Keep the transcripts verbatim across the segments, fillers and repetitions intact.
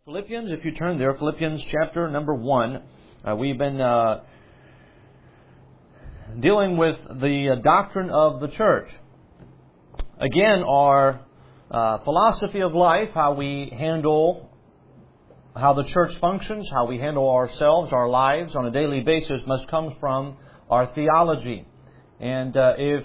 Philippians, if you turn there, Philippians chapter number one. Uh, we've been uh, dealing with the uh, doctrine of the church. Again, our uh, philosophy of life, how we handle, how the church functions, how we handle ourselves, our lives on a daily basis must come from our theology. And uh, if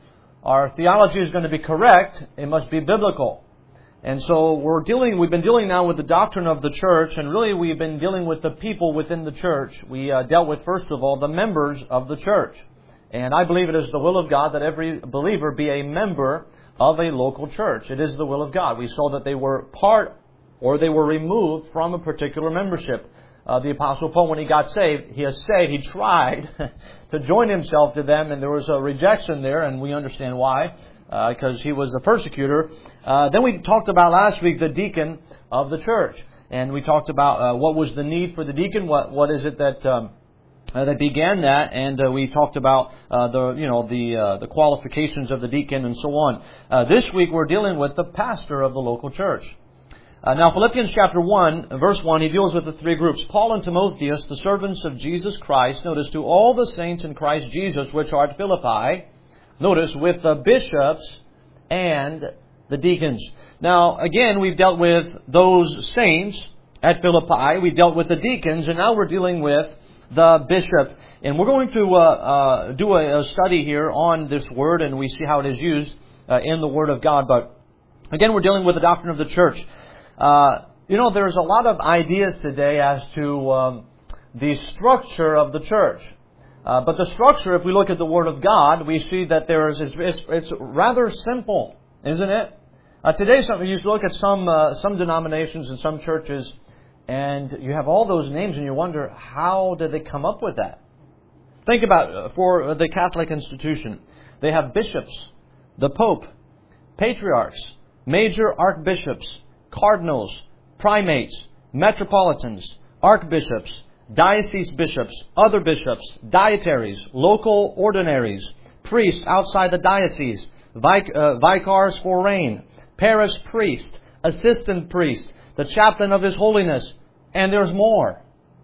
our theology is going to be correct, it must be biblical. And so we're dealing, we've been dealing now with the doctrine of the church, and really we've been dealing with the people within the church. We uh, dealt with, first of all, the members of the church. And I believe it is the will of God that every believer be a member of a local church. It is the will of God. We saw that they were part, or they were removed from a particular membership. Uh, the Apostle Paul, when he got saved, he has said he tried to join himself to them, and there was a rejection there, and we understand why. Because uh, he was a persecutor. Uh, then we talked about last week the deacon of the church, and we talked about uh, what was the need for the deacon. What what is it that um, uh, that began that, and uh, we talked about uh, the you know the uh, the qualifications of the deacon and so on. Uh, this week we're dealing with the pastor of the local church. Uh, now Philippians chapter one, verse one, he deals with the three groups. Paul and Timotheus, the servants of Jesus Christ. Notice, to all the saints in Christ Jesus which are at Philippi. Notice, with the bishops and the deacons. Now, again, we've dealt with those saints at Philippi. We dealt with the deacons, and now we're dealing with the bishop. And we're going to uh, uh, do a, a study here on this word, and we see how it is used uh, in the Word of God. But, again, we're dealing with the doctrine of the church. Uh, you know, there's a lot of ideas today as to um, the structure of the church. Uh, but the structure, if we look at the Word of God, we see that there is it's, it's rather simple, isn't it? Uh, today, some, you look at some uh, some denominations and some churches, and you have all those names, and you wonder, how did they come up with that? Think about uh, for the Catholic institution, they have bishops, the Pope, patriarchs, major archbishops, cardinals, primates, metropolitans, archbishops, diocese bishops, other bishops, dietaries, local ordinaries, priests outside the diocese, vic- uh, vicars foreign, parish priest, assistant priest, the chaplain of His Holiness, and there's more.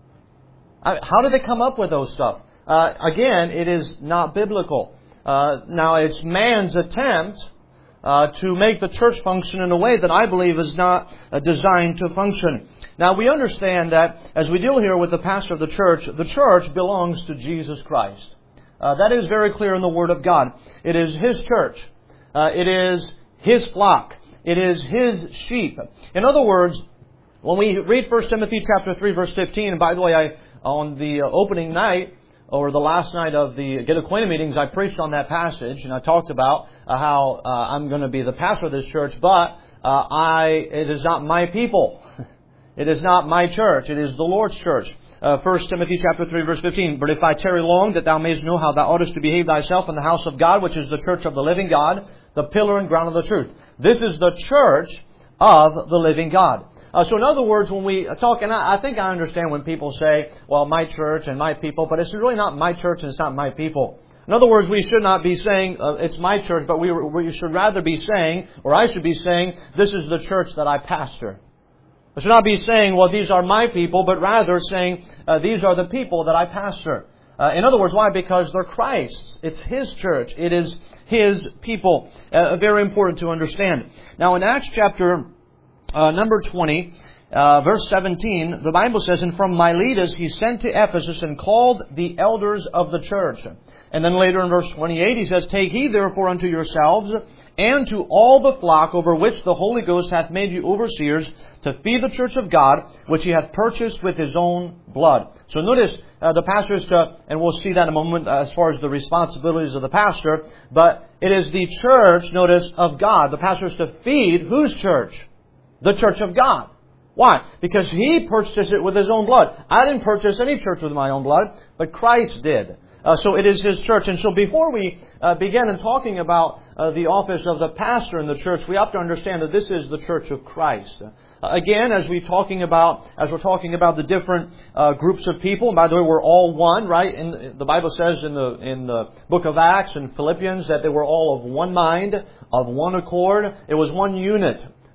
I, how did they come up with those stuff? Uh, again, it is not biblical. Uh, now, it's man's attempt uh, to make the church function in a way that I believe is not uh, designed to function. Now, we understand that as we deal here with the pastor of the church, the church belongs to Jesus Christ. Uh, that is very clear in the Word of God. It is His church. Uh, it is His flock. It is His sheep. In other words, when we read First Timothy chapter three, verse fifteen, and by the way, I on the opening night, or the last night of the Get Acquainted meetings, I preached on that passage, and I talked about uh, how uh, I'm going to be the pastor of this church, but uh, I it is not my people. It is not my church. It is the Lord's church. Uh, First Timothy chapter three, verse fifteen. But if I tarry long, that thou mayest know how thou oughtest to behave thyself in the house of God, which is the church of the living God, the pillar and ground of the truth. This is the church of the living God. Uh, so in other words, when we talk, and I, I think I understand when people say, well, my church and my people, but it's really not my church and it's not my people. In other words, we should not be saying, uh, it's my church, but we, we should rather be saying, or I should be saying, this is the church that I pastor. I should not be saying, well, these are my people, but rather saying, uh, these are the people that I pastor. Uh, in other words, why? Because they're Christ's. It's His church. It is His people. Uh, very important to understand. Now, in Acts chapter uh, number twenty, uh, verse seventeen, the Bible says, and from Miletus he sent to Ephesus and called the elders of the church. And then later in verse twenty-eight, he says, take heed therefore unto yourselves and to all the flock over which the Holy Ghost hath made you overseers, to feed the church of God, which He hath purchased with His own blood. So notice, uh, the pastor is to, and we'll see that in a moment uh, as far as the responsibilities of the pastor, but it is the church, notice, of God. The pastor is to feed whose church? The church of God. Why? Because He purchased it with His own blood. I didn't purchase any church with my own blood, but Christ did. Uh, so it is His church. And so before we uh, begin in talking about uh, the office of the pastor in the church, we have to understand that this is the church of Christ. Uh, again, as we talking about, as we're talking about the different uh, groups of people, and by the way, we're all one, right? In, the Bible says in the in the book of Acts and Philippians that they were all of one mind, of one accord. It was one unit.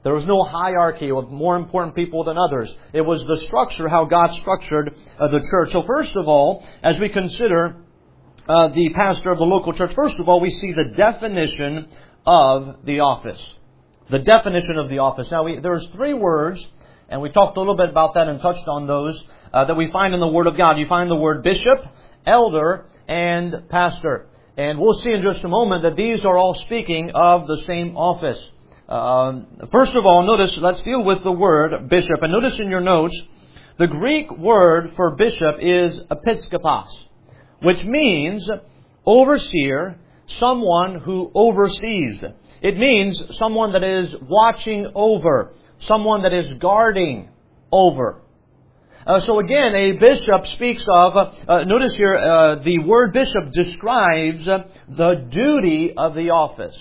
There was no hierarchy of more important people than others. It was the structure, how God structured uh, the church. So first of all, as we consider uh, the pastor of the local church, first of all, we see the definition of the office. The definition of the office. Now, we, there's three words, and we talked a little bit about that and touched on those, uh, that we find in the Word of God. You find the word bishop, elder, and pastor. And we'll see in just a moment that these are all speaking of the same office. Uh, first of all, notice, let's deal with the word bishop. And notice in your notes, the Greek word for bishop is episkopos, which means overseer, someone who oversees. It means someone that is watching over, someone that is guarding over. Uh, so again, a bishop speaks of, uh, uh, notice here, uh, the word bishop describes uh, the duty of the office.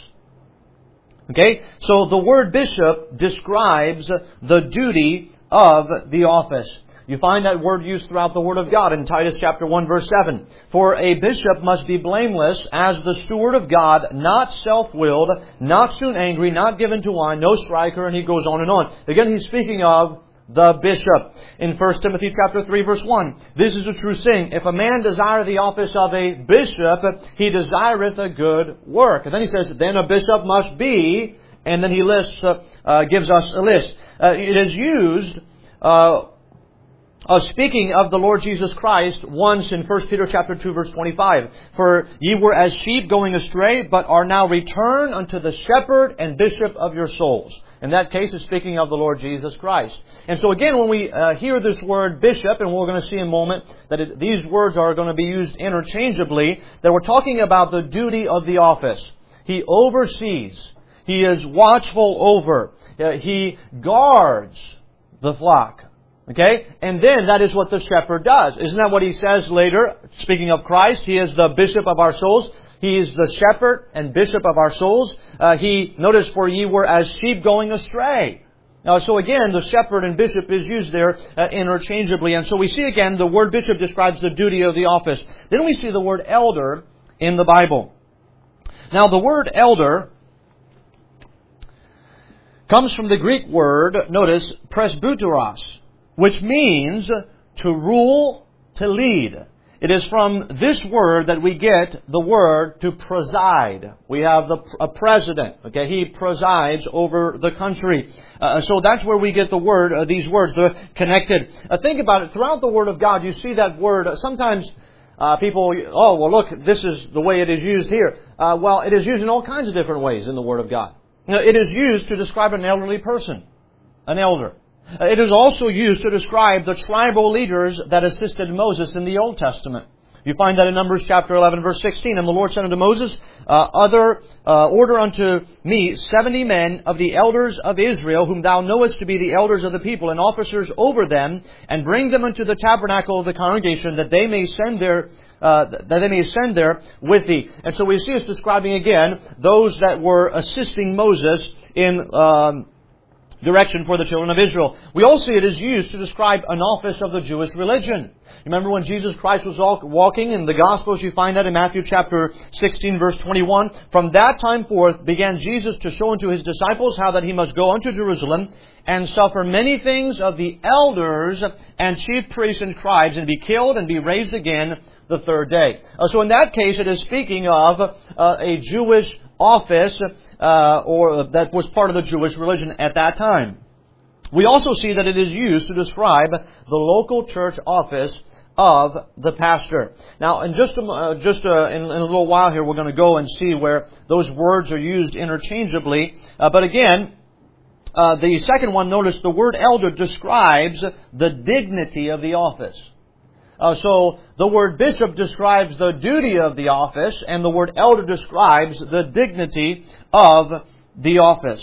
Okay? So the word bishop describes the duty of the office. You find that word used throughout the Word of God in Titus chapter one verse seven. For a bishop must be blameless as the steward of God, not self-willed, not soon angry, not given to wine, no striker, and he goes on and on. Again, he's speaking of the bishop. In First Timothy chapter three verse one, this is a true saying, if a man desire the office of a bishop, he desireth a good work. And then he says, then a bishop must be, and then he lists, uh, uh, gives us a list. Uh, it is used, uh, Uh, speaking of the Lord Jesus Christ once in First Peter chapter two verse twenty-five. For ye were as sheep going astray, but are now returned unto the shepherd and bishop of your souls. In that case, it's speaking of the Lord Jesus Christ. And so again, when we uh, hear this word bishop, and we're going to see in a moment that it, these words are going to be used interchangeably, that we're talking about the duty of the office. He oversees. He is watchful over. Uh, he guards the flock. Okay? And then that is what the shepherd does. Isn't that what he says later? Speaking of Christ, He is the bishop of our souls. He is the shepherd and bishop of our souls. Uh, he, notice, for ye were as sheep going astray. Now, so again, the shepherd and bishop is used there uh, interchangeably. And so we see again, the word bishop describes the duty of the office. Then we see the word elder in the Bible. Now, the word elder comes from the Greek word, notice, presbyteros, which means to rule, to lead. It is from this word that we get the word to preside. We have the, a president. Okay, he presides over the country. Uh, so that's where we get the word. Uh, these words, they're connected. Uh, think about it. Throughout the Word of God, you see that word. Uh, sometimes uh, people, oh well, look, this is the way it is used here. Uh, well, it is used in all kinds of different ways in the Word of God. You know, it is used to describe an elderly person, an elder. It is also used to describe the tribal leaders that assisted Moses in the Old Testament. You find that in Numbers chapter eleven, verse sixteen. And the Lord said unto Moses, uh, other, uh, order unto me seventy men of the elders of Israel, whom thou knowest to be the elders of the people, and officers over them, and bring them unto the tabernacle of the congregation, that they may send their Uh, that they may ascend there with thee. And so we see us describing again those that were assisting Moses in um, direction for the children of Israel. We also see it is used to describe an office of the Jewish religion. Remember when Jesus Christ was walking in the Gospels, you find that in Matthew chapter sixteen, verse twenty-one. From that time forth began Jesus to show unto His disciples how that He must go unto Jerusalem and suffer many things of the elders and chief priests and scribes, and be killed and be raised again the third day. Uh, so in that case, it is speaking of uh, a Jewish office, uh, or that was part of the Jewish religion at that time. We also see that it is used to describe the local church office of the pastor. Now, in just a, uh, just uh, in, in a little while here, we're going to go and see where those words are used interchangeably. Uh, but again, uh, the second one, notice the word elder describes the dignity of the office. Uh, so the word bishop describes the duty of the office, and the word elder describes the dignity of the office.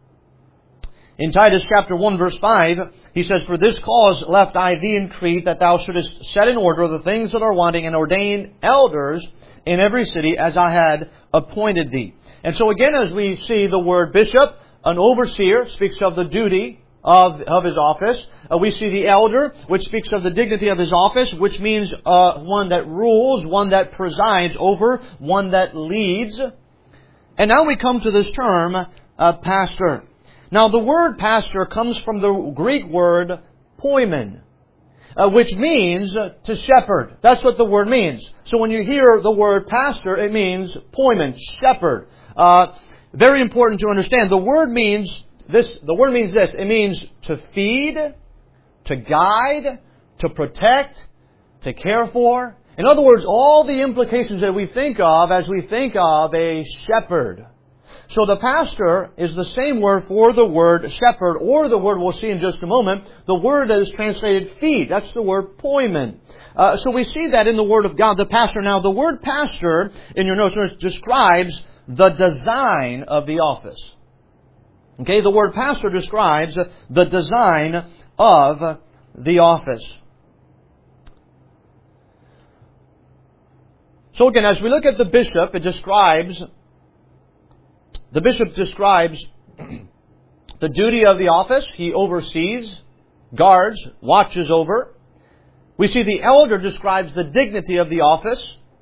In Titus chapter one verse five, he says, For this cause left I thee in Crete, that thou shouldest set in order the things that are wanting, and ordain elders in every city, as I had appointed thee. And so again, as we see the word bishop, an overseer, speaks of the duty of, of his office. Uh, we see the elder, which speaks of the dignity of his office, which means uh, one that rules, one that presides over, one that leads. And now we come to this term, uh, pastor. Now, the word pastor comes from the Greek word poimen, uh, which means uh, to shepherd. That's what the word means. So when you hear the word pastor, it means poimen, shepherd. Uh, very important to understand. The word means this. The word means this. It means to feed, to guide, to protect, to care for. In other words, all the implications that we think of as we think of a shepherd. So the pastor is the same word for the word shepherd, or the word we'll see in just a moment, the word that is translated feed. That's the word poimen. Uh, so we see that in the Word of God, the pastor. Now, the word pastor, in your notes, describes the design of the office. Okay, the word pastor describes the design of the office. So again, as we look at the bishop, it describes, the bishop describes the duty of the office. He oversees, guards, watches over. We see the elder describes the dignity of the office.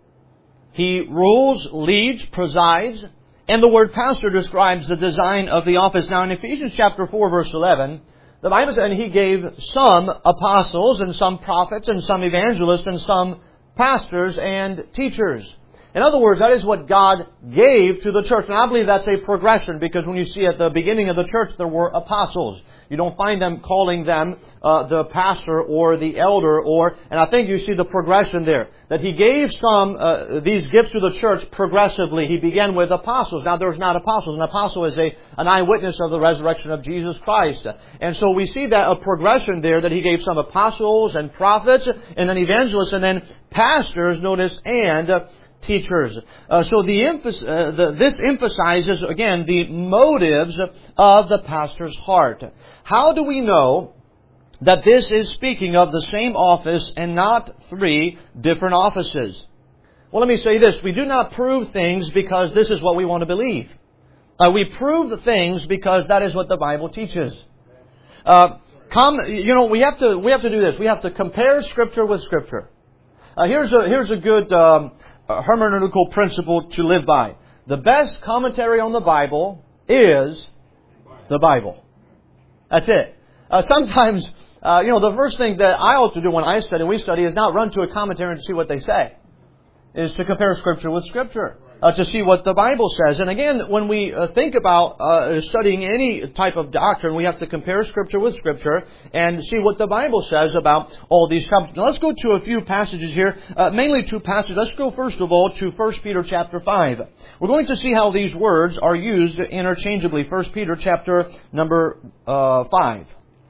He rules, leads, presides. And the word pastor describes the design of the office. Now in Ephesians chapter four, verse eleven, the Bible says, and He gave some apostles, and some prophets, and some evangelists, and some pastors and teachers. In other words, that is what God gave to the church. And I believe that's a progression, because when you see at the beginning of the church, there were apostles. You don't find them calling them uh, the pastor or the elder, or, and I think you see the progression there. That He gave some, uh, these gifts to the church progressively. He began with apostles. Now there's not apostles. An apostle is a, an eyewitness of the resurrection of Jesus Christ. And so we see that a progression there, that He gave some apostles and prophets, and then evangelists, and then pastors, notice, and uh, teachers. Uh, so the, emphasis, uh, the this emphasizes, again, the motives of the pastor's heart. How do we know that this is speaking of the same office and not three different offices? Well, let me say this. We do not prove things because this is what we want to believe. Uh, we prove the things because that is what the Bible teaches. Uh, come, you know, we have to we have to do this. We have to compare Scripture with Scripture. Uh, here's a here's a good um, hermeneutical principle to live by. The best commentary on the Bible is the Bible. That's it. Uh, sometimes, uh, you know, the first thing that I ought to do when I study, and we study, is not run to a commentary and see what they say. Is to compare Scripture with Scripture. Uh, to see what the Bible says. And again, when we uh, think about uh, studying any type of doctrine, we have to compare Scripture with Scripture and see what the Bible says about all these subjects. Now let's go to a few passages here, uh, mainly two passages. Let's go first of all to First Peter chapter five. We're going to see how these words are used interchangeably. First Peter chapter number uh, five.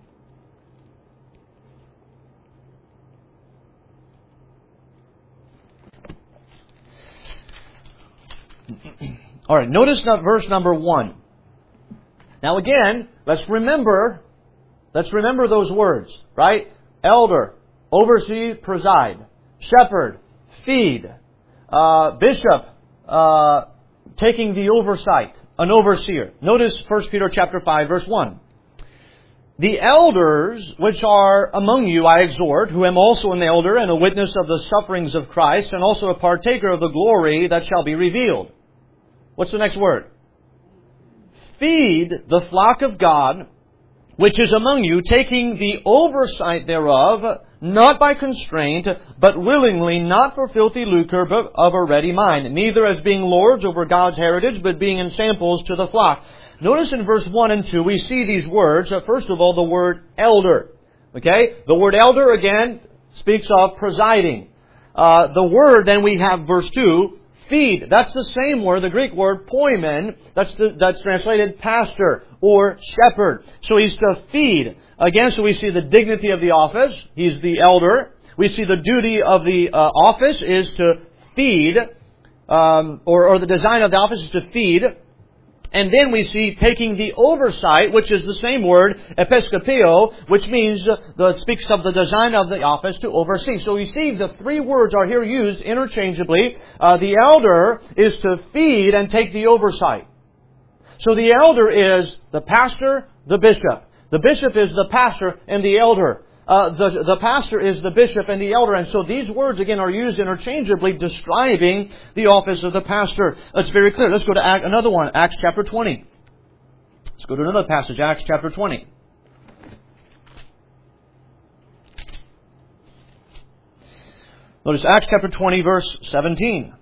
All right, notice verse number one. Now again, let's remember, let's remember those words, right? Elder, oversee, preside, shepherd, feed, uh, bishop, uh, taking the oversight, an overseer. Notice First Peter chapter five, verse one. The elders which are among you I exhort, who am also an elder and a witness of the sufferings of Christ, and also a partaker of the glory that shall be revealed. What's the next word? Feed the flock of God, which is among you, taking the oversight thereof, not by constraint, but willingly, not for filthy lucre, but of a ready mind, neither as being lords over God's heritage, but being in samples to the flock. Notice in verse one and two, we see these words. First of all, the word elder. Okay? The word elder, again, speaks of presiding. Uh, the word, then we have verse two, feed. That's the same word, the Greek word poimen, that's the, that's translated pastor or shepherd. So he's to feed. Again, so we see the dignity of the office. He's the elder. We see the duty of the uh, office is to feed, um, or, or the design of the office is to feed. And then we see taking the oversight, which is the same word, episkopeo, which means uh, the speaks of the design of the office to oversee. So you see the three words are here used interchangeably. Uh, the elder is to feed and take the oversight. So the elder is the pastor, the bishop. The bishop is the pastor and the elder. Uh, the, the pastor is the bishop and the elder. And so these words, again, are used interchangeably describing the office of the pastor. It's very clear. Let's go to Act, another one, Acts chapter twenty. Let's go to another passage, Acts chapter twenty. Notice Acts chapter twenty, verse seventeen.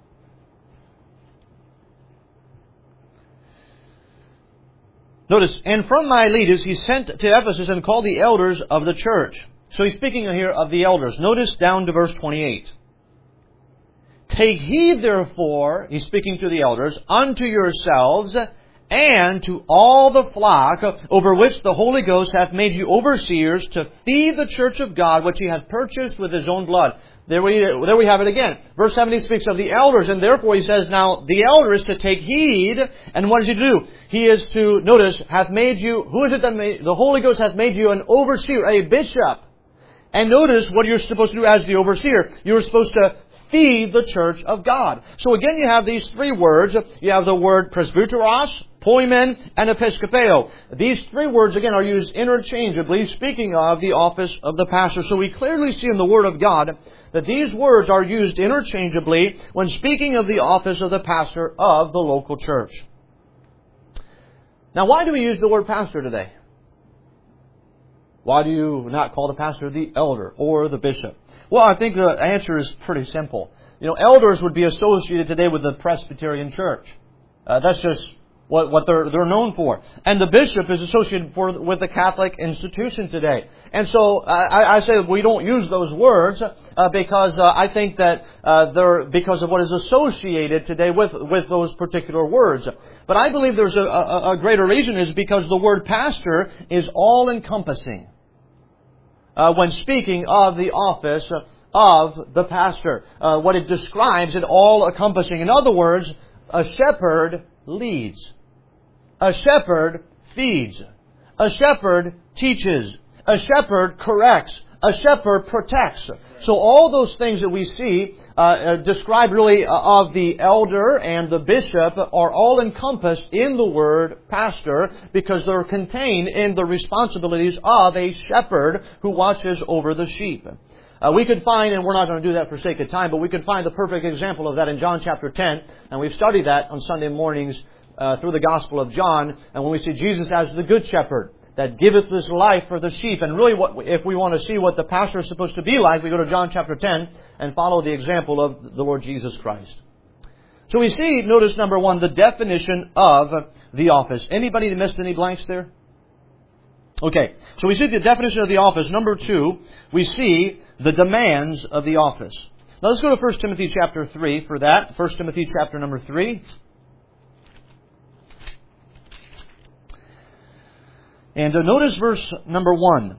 Notice, and from Miletus he sent to Ephesus and called the elders of the church. So he's speaking here of the elders. Notice down to verse twenty-eight. Take heed therefore, he's speaking to the elders, unto yourselves and to all the flock over which the Holy Ghost hath made you overseers to feed the church of God which he hath purchased with his own blood. There we, there we have it again. Verse seventeen speaks of the elders, and therefore he says now the elder is to take heed. And what is he to do? He is to, notice, hath made you, who is it that made, the Holy Ghost hath made you an overseer, a bishop. And notice what you're supposed to do as the overseer. You're supposed to feed the church of God. So again you have these three words. You have the word presbyteros, poimen, and episkopeo. These three words again are used interchangeably, speaking of the office of the pastor. So we clearly see in the Word of God that these words are used interchangeably when speaking of the office of the pastor of the local church. Now, why do we use the word pastor today? Why do you not call the pastor the elder or the bishop? Well, I think the answer is pretty simple. You know, elders would be associated today with the Presbyterian Church. Uh, that's just what, what they're, they're known for. And the bishop is associated for, with the Catholic institution today. And so I, I say we don't use those words uh, because uh, I think that uh, they're because of what is associated today with, with those particular words. But I believe there's a, a, a greater reason is because the word pastor is all-encompassing uh, when speaking of the office of the pastor. Uh, what it describes it all-encompassing. In other words, a shepherd leads. A shepherd feeds. A shepherd teaches. A shepherd corrects. A shepherd protects. So all those things that we see uh, uh, described really uh, of the elder and the bishop are all encompassed in the word pastor because they're contained in the responsibilities of a shepherd who watches over the sheep. Uh, we could find, and we're not going to do that for sake of time, but we could find the perfect example of that in John chapter ten, and we've studied that on Sunday mornings uh, through the Gospel of John, and when we see Jesus as the Good Shepherd that giveth his life for the sheep. And really, what, if we want to see what the pastor is supposed to be like, we go to John chapter ten and follow the example of the Lord Jesus Christ. So we see, notice number one, the definition of the office. Anybody missed any blanks there? Okay, so we see the definition of the office. Number two, we see the demands of the office. Now let's go to First Timothy chapter three for that. First Timothy chapter number three. And uh, notice verse number one.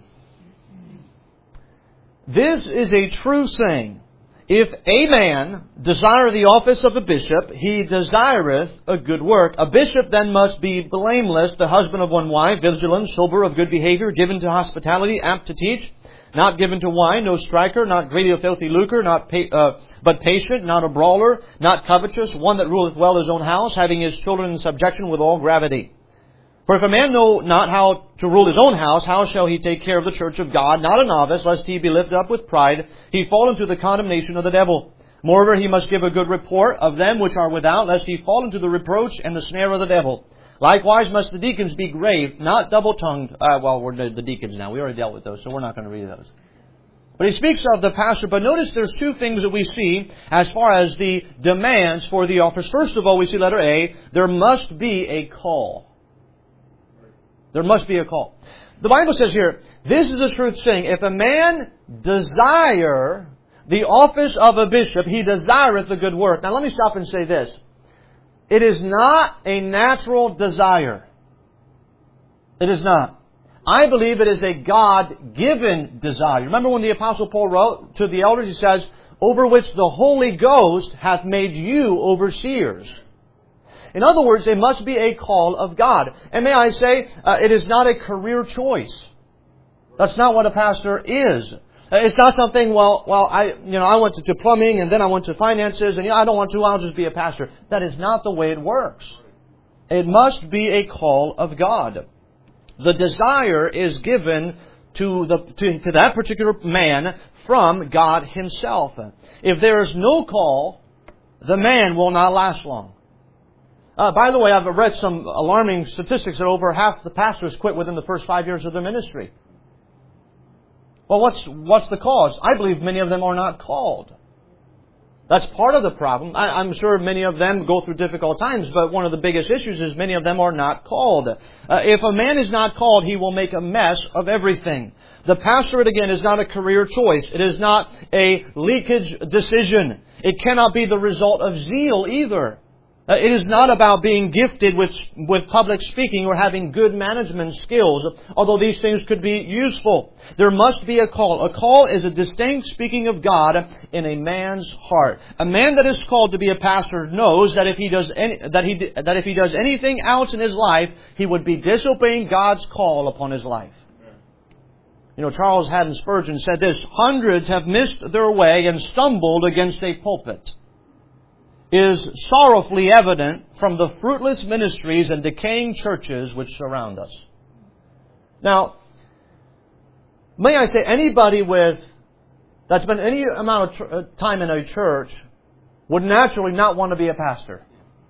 This is a true saying. If a man desire the office of a bishop, he desireth a good work. A bishop then must be blameless, the husband of one wife, vigilant, sober, of good behavior, given to hospitality, apt to teach, not given to wine, no striker, not greedy of filthy lucre, not pa- uh, but patient, not a brawler, not covetous, one that ruleth well his own house, having his children in subjection with all gravity. For if a man know not how to rule his own house, how shall he take care of the church of God? Not a novice, lest he be lifted up with pride, he fall into the condemnation of the devil. Moreover, he must give a good report of them which are without, lest he fall into the reproach and the snare of the devil. Likewise must the deacons be grave, not double-tongued. Uh, well, we're the deacons now. We already dealt with those, so we're not going to read those. But he speaks of the pastor. But notice there's two things that we see as far as the demands for the office. First of all, we see letter A, there must be a call. There must be a call. The Bible says here, this is the truth saying, if a man desire the office of a bishop, he desireth the good work. Now let me stop and say this. It is not a natural desire. It is not. I believe it is a God-given desire. Remember when the Apostle Paul wrote to the elders, he says, over which the Holy Ghost hath made you overseers. In other words, it must be a call of God. And may I say, uh, it is not a career choice. That's not what a pastor is. It's not something, well, well, I, you know, I went to, to plumbing and then I went to finances and you know, I don't want to, I'll just be a pastor. That is not the way it works. It must be a call of God. The desire is given to the to, to that particular man from God Himself. If there is no call, the man will not last long. Uh, by the way, I've read some alarming statistics that over half the pastors quit within the first five years of their ministry. Well, what's what's the cause? I believe many of them are not called. That's part of the problem. I, I'm sure many of them go through difficult times, but one of the biggest issues is many of them are not called. Uh, if a man is not called, he will make a mess of everything. The pastorate, again, is not a career choice. It is not a leakage decision. It cannot be the result of zeal either. Uh, it is not about being gifted with with public speaking or having good management skills, although these things could be useful. There must be a call. A call is a distinct speaking of God in a man's heart. A man that is called to be a pastor knows that if he does any, that he that if he does anything else in his life, he would be disobeying God's call upon his life. You know, Charles Haddon Spurgeon said this: "Hundreds have missed their way and stumbled against a pulpit. Is sorrowfully evident from the fruitless ministries and decaying churches which surround us." Now, may I say, anybody with that's been any amount of tr- time in a church would naturally not want to be a pastor.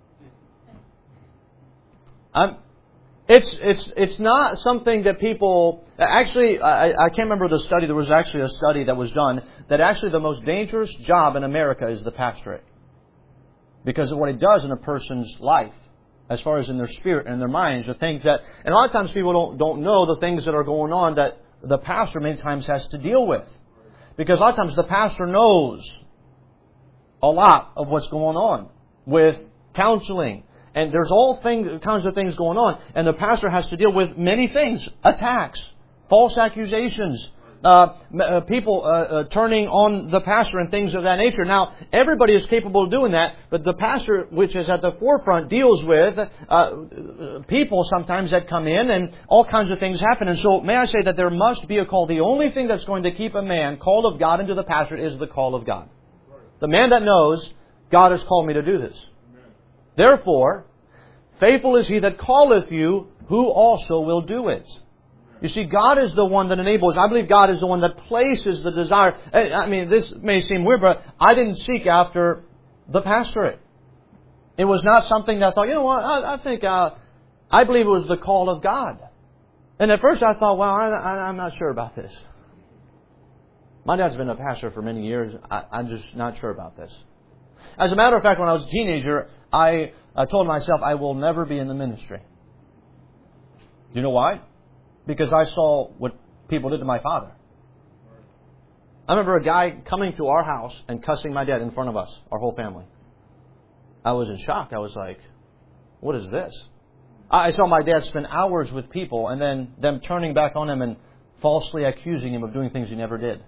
Um, it's it's it's not something that people actually. I, I can't remember the study. There was actually a study that was done that actually the most dangerous job in America is the pastorate. Because of what it does in a person's life, as far as in their spirit and their minds, the things that, and a lot of times people don't don't know the things that are going on that the pastor many times has to deal with. Because a lot of times the pastor knows a lot of what's going on with counseling, and there's all things, kinds of things going on, and the pastor has to deal with many things: attacks, false accusations, Uh, uh, people uh, uh, turning on the pastor and things of that nature. Now, everybody is capable of doing that, but the pastor, which is at the forefront, deals with uh, people sometimes that come in, and all kinds of things happen. And so, may I say that there must be a call. The only thing that's going to keep a man called of God into the pastorate is the call of God. The man that knows, God has called me to do this. Therefore, faithful is He that calleth you, who also will do it. You see, God is the one that enables. I believe God is the one that places the desire. I mean, this may seem weird, but I didn't seek after the pastorate. It was not something that I thought, you know what, I, I think, uh, I believe it was the call of God. And at first I thought, well, I, I, I'm not sure about this. My dad's been a pastor for many years. I, I'm just not sure about this. As a matter of fact, when I was a teenager, I uh, told myself I will never be in the ministry. Do you know why? Because I saw what people did to my father. I remember a guy coming to our house and cussing my dad in front of us, our whole family. I was in shock. I was like, what is this? I saw my dad spend hours with people and then them turning back on him and falsely accusing him of doing things he never did.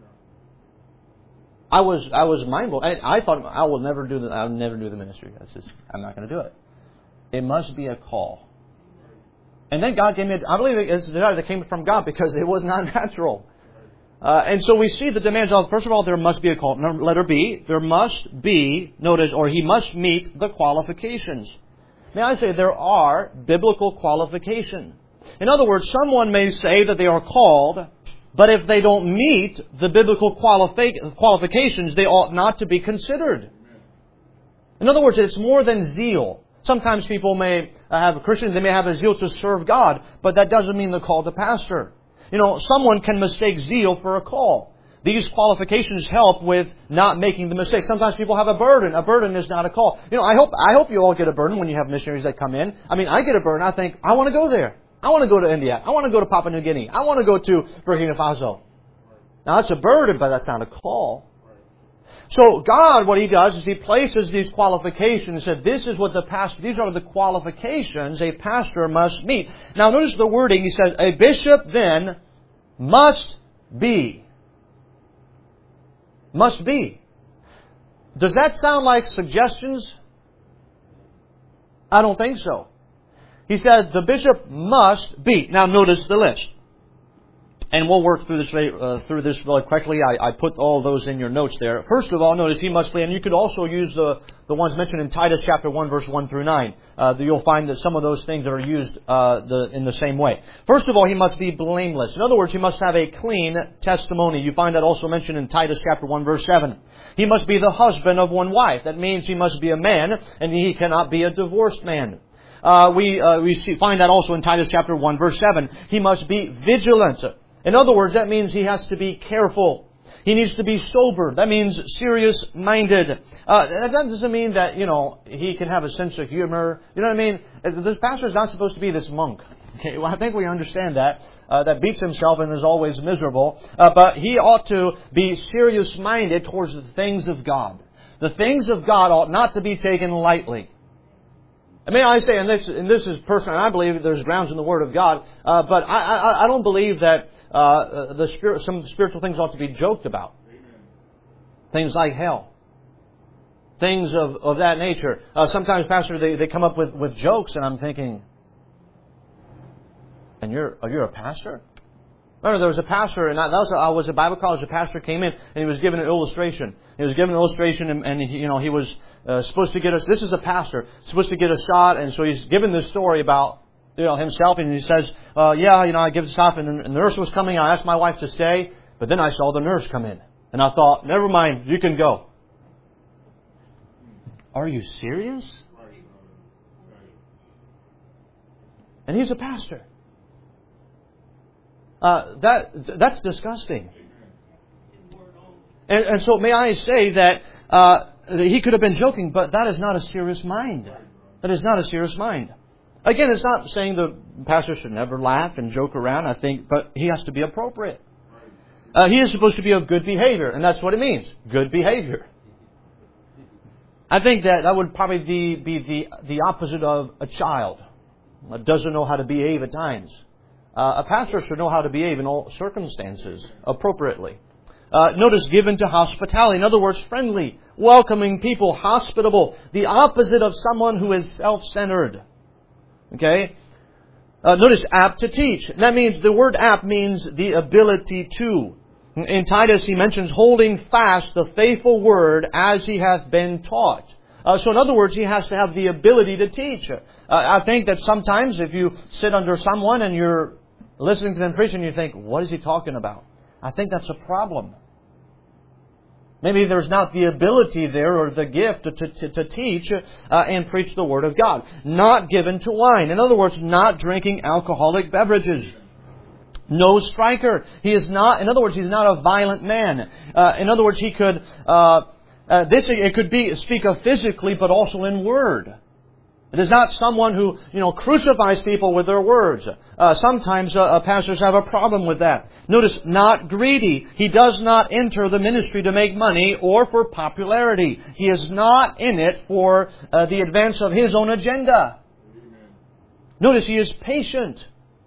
I was I was mind blown. I, I thought I will never do the I'll never do the ministry. That's just I'm not going to do it. It must be a call. And then God gave me, I believe it's a desire that came from God because it was not natural. Uh, and so we see the demands of, first of all, there must be a call. Letter B, there must be, notice, or he must meet the qualifications. May I say, there are biblical qualifications. In other words, someone may say that they are called, but if they don't meet the biblical qualifi- qualifications, they ought not to be considered. In other words, it's more than zeal. Sometimes people may have Christians, they may have a zeal to serve God, but that doesn't mean they're called to pastor. You know, someone can mistake zeal for a call. These qualifications help with not making the mistake. Sometimes people have a burden. A burden is not a call. You know, I hope I hope you all get a burden when you have missionaries that come in. I mean, I get a burden. I think, I want to go there. I want to go to India. I want to go to Papua New Guinea. I want to go to Burkina Faso. Now, that's a burden, but that's not a call. So God, what He does is He places these qualifications and said, this is what the pastor, these are the qualifications a pastor must meet. Now notice the wording. He says, a bishop then must be. Must be. Does that sound like suggestions? I don't think so. He says the bishop must be. Now notice the list. And we'll work through this uh, through this really quickly. I, I put all those in your notes there. First of all, notice he must be, and you could also use the, the ones mentioned in Titus chapter one, verse one through nine. Uh, you'll find that some of those things are used uh, the, in the same way. First of all, he must be blameless. In other words, he must have a clean testimony. You find that also mentioned in Titus chapter one, verse seven. He must be the husband of one wife. That means he must be a man, and he cannot be a divorced man. Uh, we uh, we see, find that also in Titus chapter one, verse seven. He must be vigilant. In other words, that means he has to be careful. He needs to be sober. That means serious-minded. Uh, that doesn't mean that, you know, he can have a sense of humor. You know what I mean? This pastor is not supposed to be this monk. Okay, well, I think we understand that. Uh, that beats himself and is always miserable. Uh, but he ought to be serious-minded towards the things of God. The things of God ought not to be taken lightly. May I say, and this, and this is personal, I believe there's grounds in the Word of God, uh, but I, I, I don't believe that uh, the spirit, some spiritual things ought to be joked about. Amen. Things like hell. Things of, of that nature. Uh, sometimes, Pastor, they, they come up with, with jokes, and I'm thinking, and you're you're a pastor? Remember, there was a pastor, and that was, I was at Bible college. A pastor came in, and he was given an illustration. He was given an illustration, and, and he, you know, he was uh, supposed to get us. This is a pastor supposed to get a shot, and so he's given this story about, you know, himself, and he says, uh, "Yeah, you know, I give the shot, and the nurse was coming. I asked my wife to stay, but then I saw the nurse come in, and I thought, never mind, you can go." Are you serious? And he's a pastor. Uh, that that's disgusting. And, and so may I say that uh, he could have been joking, but that is not a serious mind. That is not a serious mind. Again, it's not saying the pastor should never laugh and joke around, I think, but he has to be appropriate. Uh, he is supposed to be of good behavior, and that's what it means, good behavior. I think that that would probably be, be the, the opposite of a child that doesn't know how to behave at times. Uh, a pastor should know how to behave in all circumstances appropriately. Uh, notice, given to hospitality. In other words, friendly, welcoming people, hospitable. The opposite of someone who is self-centered. Okay? Uh, notice, apt to teach. That means, the word apt means the ability to. In Titus, he mentions holding fast the faithful word as he hath been taught. Uh, so in other words, he has to have the ability to teach. Uh, I think that sometimes if you sit under someone and you're listening to them preach and you think, what is he talking about? I think that's a problem. Maybe there's not the ability there or the gift to, to, to teach uh, and preach the Word of God. Not given to wine. In other words, not drinking alcoholic beverages. No striker. He is not, in other words, he's not a violent man. Uh, in other words, he could, uh, uh, this, it could be, speak of physically, but also in word. It is not someone who, you know, crucifies people with their words. Uh, sometimes uh, pastors have a problem with that. Notice, not greedy. He does not enter the ministry to make money or for popularity. He is not in it for uh, the advance of his own agenda. Amen. Notice, he is patient.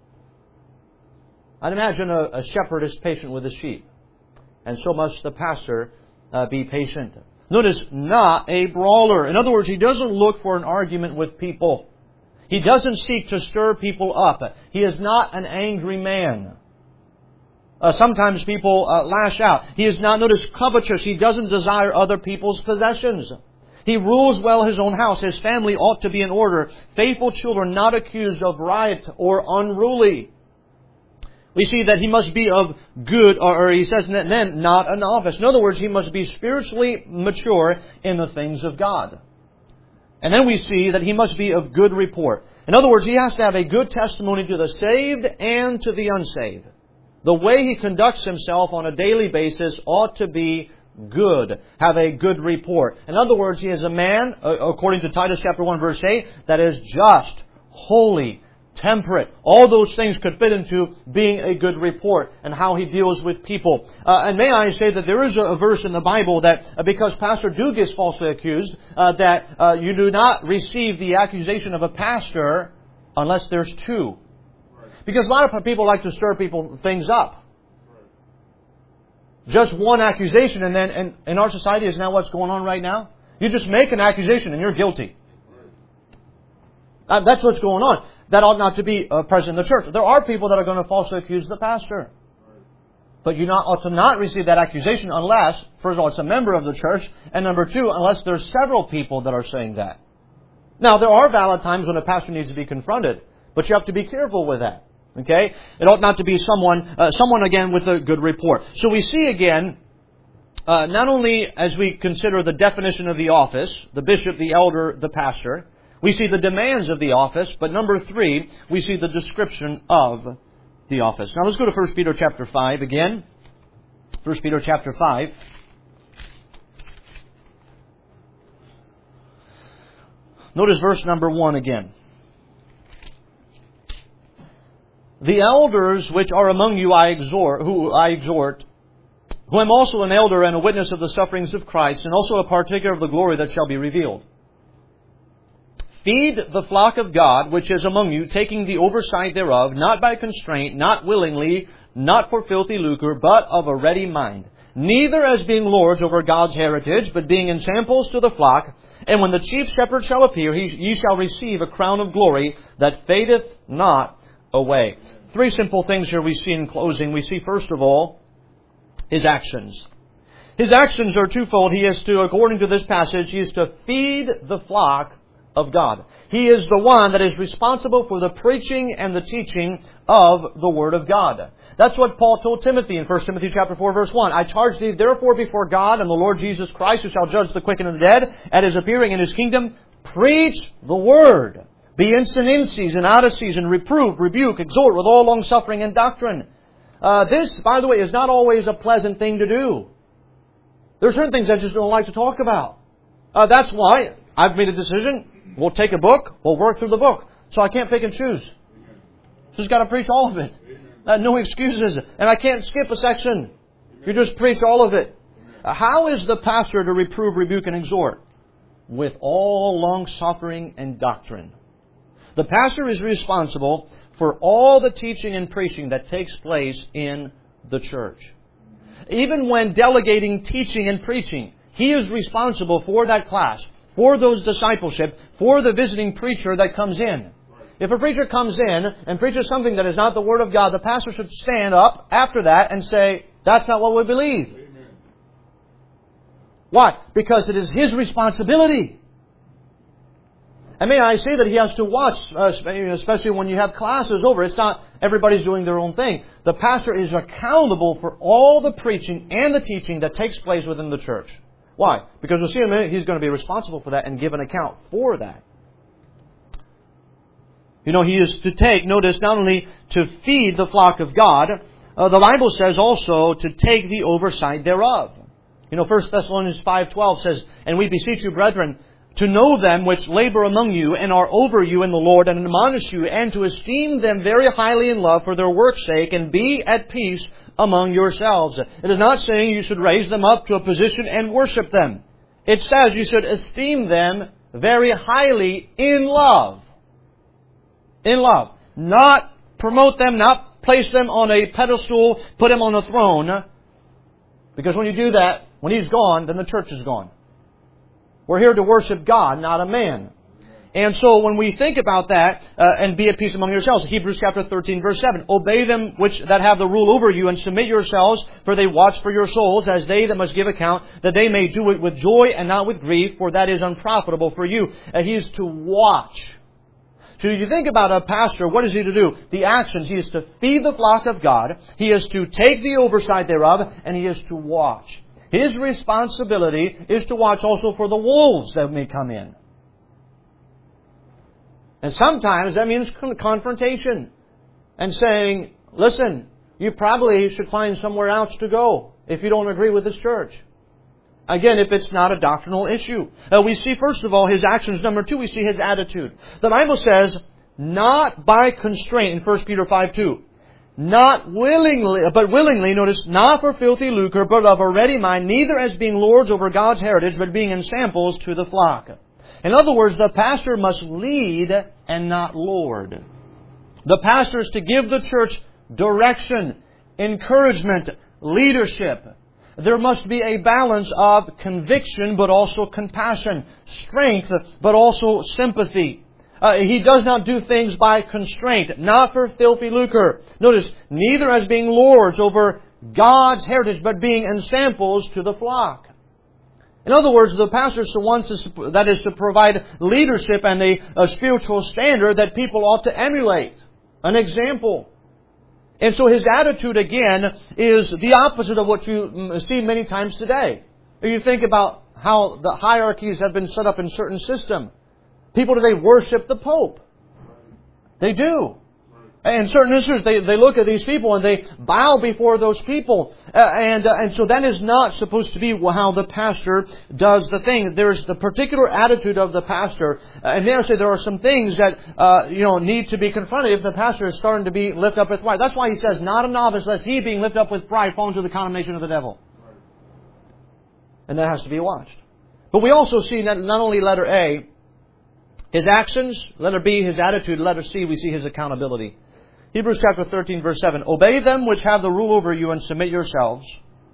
I'd imagine a, a shepherd is patient with his sheep. And so must the pastor uh, be patient. Notice, not a brawler. In other words, he doesn't look for an argument with people. He doesn't seek to stir people up. He is not an angry man. Uh, sometimes people uh, lash out. He is not, notice, covetous. He doesn't desire other people's possessions. He rules well his own house. His family ought to be in order. Faithful children not accused of riot or unruly. We see that he must be of good, or he says then, not a novice. In other words, he must be spiritually mature in the things of God. And then we see that he must be of good report. In other words, he has to have a good testimony to the saved and to the unsaved. The way he conducts himself on a daily basis ought to be good, have a good report. In other words, he is a man, according to Titus chapter one, verse eight, that is just, holy, temperate. All those things could fit into being a good report and how he deals with people. Uh, and may I say that there is a, a verse in the Bible that uh, because Pastor Duke is falsely accused, uh, that uh, you do not receive the accusation of a pastor unless there's two. Because a lot of people like to stir people things up. Just one accusation, and then and in our society, isn't that what's going on right now? You just make an accusation and you're guilty. Uh, that's what's going on. That ought not to be uh, present in the church. There are people that are going to falsely accuse the pastor. But you not, ought to not receive that accusation unless, first of all, it's a member of the church, and number two, unless there's several people that are saying that. Now, there are valid times when a pastor needs to be confronted, but you have to be careful with that. Okay? It ought not to be someone, uh, someone again with a good report. So we see again, uh, not only as we consider the definition of the office, the bishop, the elder, the pastor, we see the demands of the office, but number three, we see the description of the office. Now let's go to First Peter chapter five again. First Peter chapter five. Notice verse number one again. The elders which are among you I exhort, who I exhort, who am also an elder and a witness of the sufferings of Christ, and also a partaker of the glory that shall be revealed. Feed the flock of God which is among you, taking the oversight thereof, not by constraint, not willingly, not for filthy lucre, but of a ready mind. Neither as being lords over God's heritage, but being ensamples to the flock. And when the chief shepherd shall appear, he, ye shall receive a crown of glory that fadeth not away. Three simple things here we see in closing. We see, first of all, His actions. His actions are twofold. He is to, according to this passage, He is to feed the flock of God. He is the one that is responsible for the preaching and the teaching of the Word of God. That's what Paul told Timothy in First Timothy chapter four, verse one. I charge thee therefore before God and the Lord Jesus Christ, who shall judge the quick and the dead, at His appearing in His kingdom, preach the Word. Be instant in season, out of season, reprove, rebuke, exhort with all long suffering and doctrine. Uh, this, by the way, is not always a pleasant thing to do. There are certain things I just don't like to talk about. Uh, that's why I've made a decision. We'll take a book. We'll work through the book. So I can't pick and choose. Just got to preach all of it. Uh, no excuses. And I can't skip a section. You just preach all of it. Uh, how is the pastor to reprove, rebuke, and exhort? With all long suffering and doctrine. The pastor is responsible for all the teaching and preaching that takes place in the church. Even when delegating teaching and preaching, he is responsible for that class, for those discipleship, for the visiting preacher that comes in. If a preacher comes in and preaches something that is not the Word of God, the pastor should stand up after that and say, that's not what we believe. Amen. Why? Because it is his responsibility. And may I say that he has to watch, uh, especially when you have classes over. It's not everybody's doing their own thing. The pastor is accountable for all the preaching and the teaching that takes place within the church. Why? Because we'll see in a minute, he's going to be responsible for that and give an account for that. You know, he is to take, notice, not only to feed the flock of God, uh, the Bible says also to take the oversight thereof. You know, First Thessalonians five twelve says, and we beseech you, brethren, to know them which labor among you and are over you in the Lord, and admonish you, and to esteem them very highly in love for their work's sake, and be at peace among yourselves. It is not saying you should raise them up to a position and worship them. It says you should esteem them very highly in love. In love. Not promote them, not place them on a pedestal, put them on a throne. Because when you do that, when He's gone, then the church is gone. We're here to worship God, not a man. And so when we think about that, uh, and be at peace among yourselves, Hebrews chapter thirteen, verse seven, obey them which that have the rule over you, and submit yourselves, for they watch for your souls, as they that must give account, that they may do it with joy and not with grief, for that is unprofitable for you. Uh, he is to watch. So if you think about a pastor, what is he to do? The actions. He is to feed the flock of God. He is to take the oversight thereof, and he is to watch. His responsibility is to watch also for the wolves that may come in. And sometimes that means confrontation and saying, listen, you probably should find somewhere else to go if you don't agree with this church. Again, if it's not a doctrinal issue. Uh, we see, first of all, his actions. Number two, we see his attitude. The Bible says, not by constraint in First Peter five two. Not willingly, but willingly, notice, not for filthy lucre, but of a ready mind, neither as being lords over God's heritage, but being ensamples to the flock. In other words, the pastor must lead and not lord. The pastor is to give the church direction, encouragement, leadership. There must be a balance of conviction, but also compassion, strength, but also sympathy. Uh, he does not do things by constraint, not for filthy lucre. Notice, neither as being lords over God's heritage, but being ensamples to the flock. In other words, the pastor is the one to, that is to provide leadership and a, a spiritual standard that people ought to emulate. An example. And so his attitude, again, is the opposite of what you see many times today. If you think about how the hierarchies have been set up in certain systems. People today worship the Pope. They do. In certain instances, they, they look at these people and they bow before those people. Uh, and, uh, and so that is not supposed to be how the pastor does the thing. There's the particular attitude of the pastor. Uh, and may I say there are some things that, uh, you know, need to be confronted if the pastor is starting to be lifted up with pride. That's why he says, not a novice, lest he being lifted up with pride fall into the condemnation of the devil. And that has to be watched. But we also see that not only letter A, his actions, letter B, his attitude, letter C, we see his accountability. Hebrews chapter thirteen, verse seven. Obey them which have the rule over you and submit yourselves.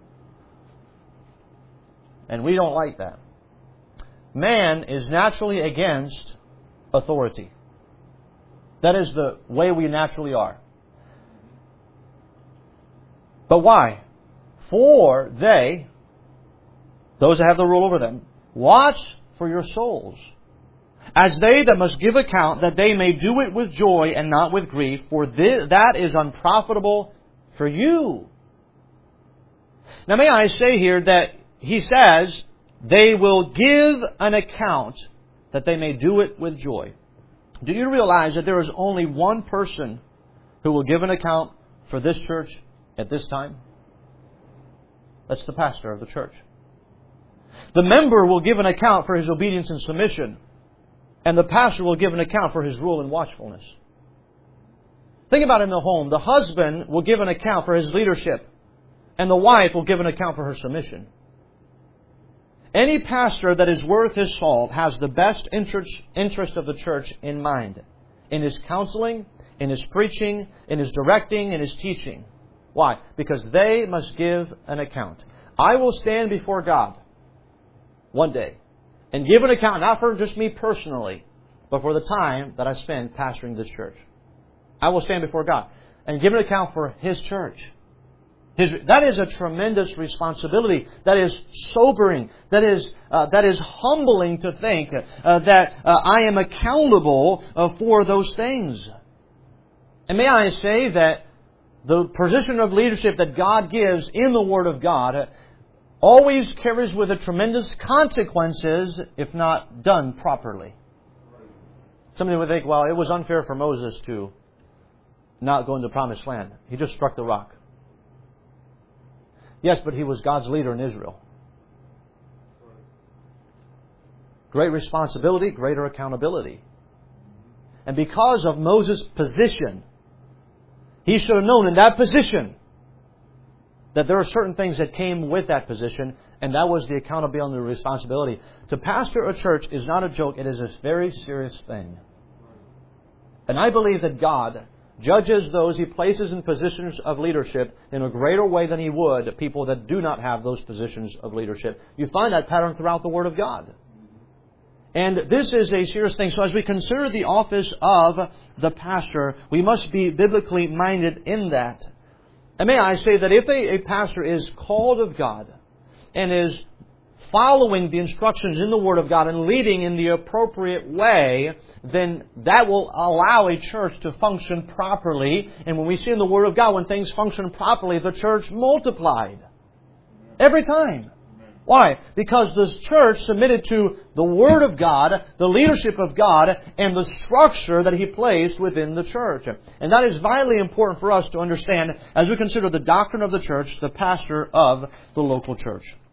And we don't like that. Man is naturally against authority. That is the way we naturally are. But why? For they, those that have the rule over them, watch for your souls, as they that must give account, that they may do it with joy and not with grief, for this, that is unprofitable for you. Now may I say here that he says, they will give an account that they may do it with joy. Do you realize that there is only one person who will give an account for this church at this time? That's the pastor of the church. The member will give an account for his obedience and submission. And the pastor will give an account for his rule and watchfulness. Think about it in the home. The husband will give an account for his leadership. And the wife will give an account for her submission. Any pastor that is worth his salt has the best interest, interest of the church in mind. In his counseling, in his preaching, in his directing, in his teaching. Why? Because they must give an account. I will stand before God one day and give an account, not for just me personally, but for the time that I spend pastoring this church. I will stand before God and give an account for His church. His, that is a tremendous responsibility. That is sobering. That is uh, that is humbling to think uh, that uh, I am accountable uh, for those things. And may I say that the position of leadership that God gives in the Word of God always carries with it tremendous consequences if not done properly. Somebody would think, well, it was unfair for Moses to not go into the Promised Land. He just struck the rock. Yes, but he was God's leader in Israel. Great responsibility, greater accountability. And because of Moses' position, he should have known in that position that there are certain things that came with that position, and that was the accountability and the responsibility. To pastor a church is not a joke. It is a very serious thing. And I believe that God judges those He places in positions of leadership in a greater way than He would people that do not have those positions of leadership. You find that pattern throughout the Word of God. And this is a serious thing. So as we consider the office of the pastor, we must be biblically minded in that. And may I say that if a, a pastor is called of God and is following the instructions in the Word of God and leading in the appropriate way, then that will allow a church to function properly. And when we see in the Word of God, when things function properly, the church multiplied. Every time. Why? Because the church submitted to the Word of God, the leadership of God, and the structure that He placed within the church. And that is vitally important for us to understand as we consider the doctrine of the church, the pastor of the local church.